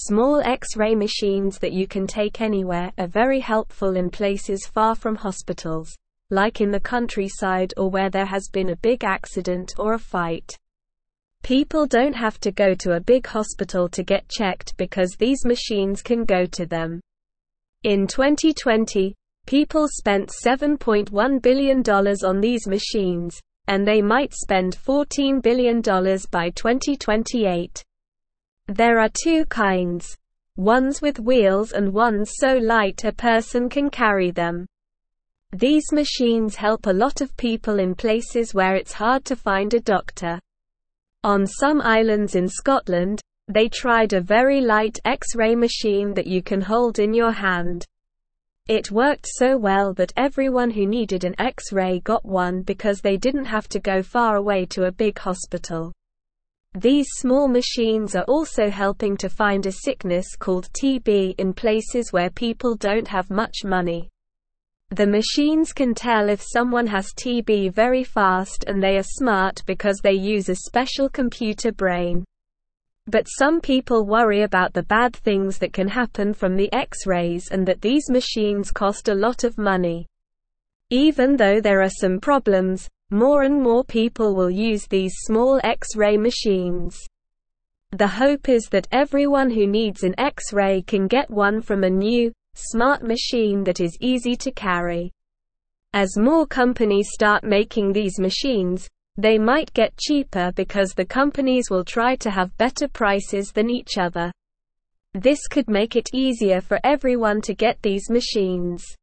Small X-ray machines that you can take anywhere are very helpful in places far from hospitals, like in the countryside or where there has been a big accident or a fight. People don't have to go to a big hospital to get checked because these machines can go to them. In 2020, people spent $7.1 billion on these machines, and they might spend $14 billion by 2028. There are two kinds. Ones with wheels and ones so light a person can carry them. These machines help a lot of people in places where it's hard to find a doctor. On some islands in Scotland, they tried a very light X-ray machine that you can hold in your hand. It worked so well that everyone who needed an X-ray got one because they didn't have to go far away to a big hospital. These small machines are also helping to find a sickness called TB in places where people don't have much money. The machines can tell if someone has TB very fast, and they are smart because they use a special computer brain. But some people worry about the bad things that can happen from the X-rays and that these machines cost a lot of money. Even though there are some problems, more and more people will use these small X-ray machines. The hope is that everyone who needs an X-ray can get one from a new, smart machine that is easy to carry. As more companies start making these machines, they might get cheaper because the companies will try to have better prices than each other. This could make it easier for everyone to get these machines.